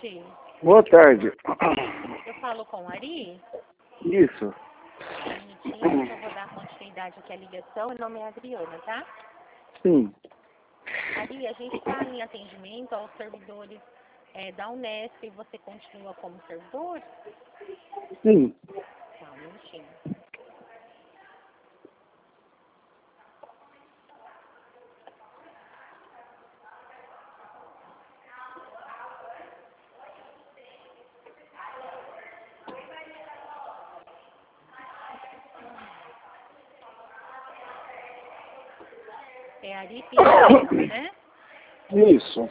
tarde. Boa tarde. Eu falo com Ari. Isso. Bonitinho, eu vou dar continuidade aqui à ligação. Meu nome é Adriana, tá? Sim. Ari, a gente está em atendimento aos servidores da Unesp e você continua como servidor? Sim. Tá, um minutinho. É Ari Pinheiro, né? Isso.